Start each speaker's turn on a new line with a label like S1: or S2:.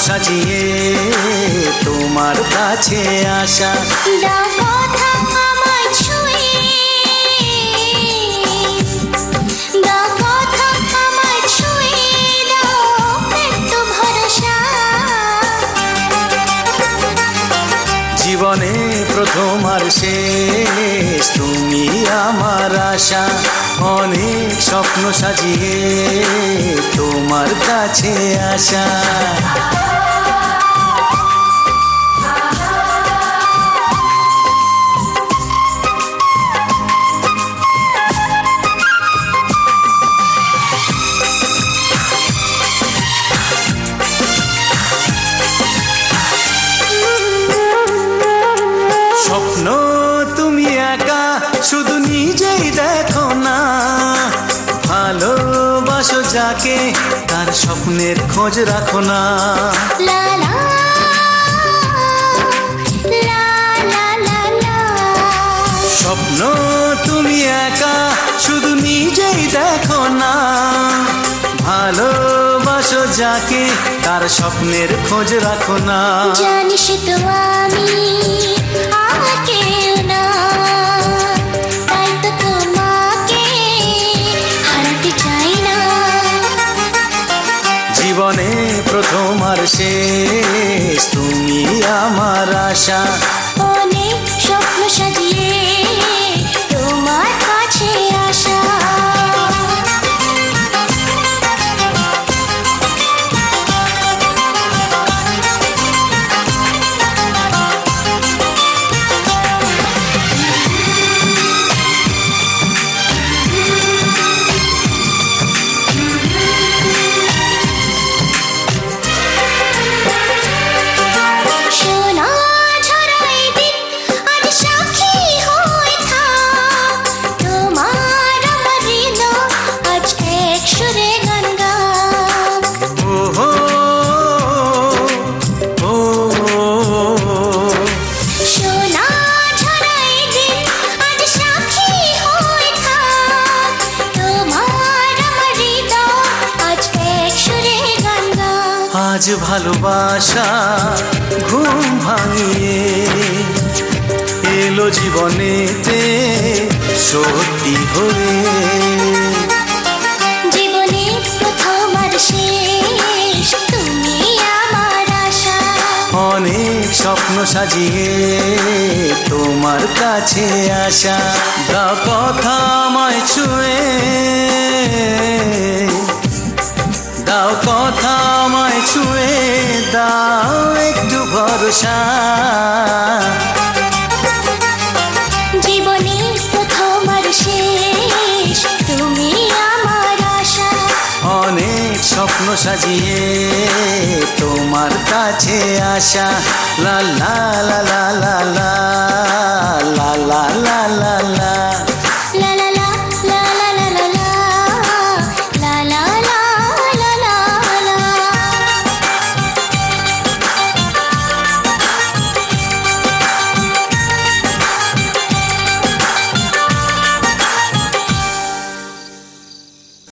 S1: সাজিয়ে তোমার কাছে আসা।
S2: দাও কথা আমায় ছুঁয়ে, দাও কথা আমায় ছুঁয়ে, দাও একটু ভরসা।
S1: জীবনে প্রথম আর শেষ তুমি আমার আশা। অনেক স্বপ্ন সাজিয়ে তোমার কাছে আসা। স্বপ্ন তুমি একা শুধু নিজেই দেখো না, ভালোবাসো যাকে তার স্বপ্নের খোঁজ রাখো না।
S2: লা লা লা লা লা লা।
S1: স্বপ্ন তুমি একা শুধু নিজেই দেখো না, ভালোবাসো যাকে তার স্বপ্নের খোঁজ রাখো না।
S2: জানিস তো আমি আমাকে না, তাই তো তোমাকে হারাতে চাই না।
S1: জীবনে প্রথম আর শেষ তুমি আমার আশা।
S2: অনেক স্বপ্ন সাজিয়ে তোমার কাছে আসা।
S1: আজ ভালোবাসা ঘুম ভাঙিয়ে এলো জীবনেতে সত্যি হয়ে।
S2: জীবনে প্রথম আর শেষ তুমি আমার আশা।
S1: অনেক স্বপ্ন সাজিয়ে তোমার কাছে আসা। দাও কথা আমায় ছুঁয়ে, দাও কথা আমায় ছুঁয়ে, দাও একটু ভরসা।
S2: জীবনে প্রথম আর শেষ তুমি আমার আশা।
S1: অনেক স্বপ্ন সাজিয়ে তোমার কাছে আসা। লা লা লা লা লা লা লা লা লা লা লা।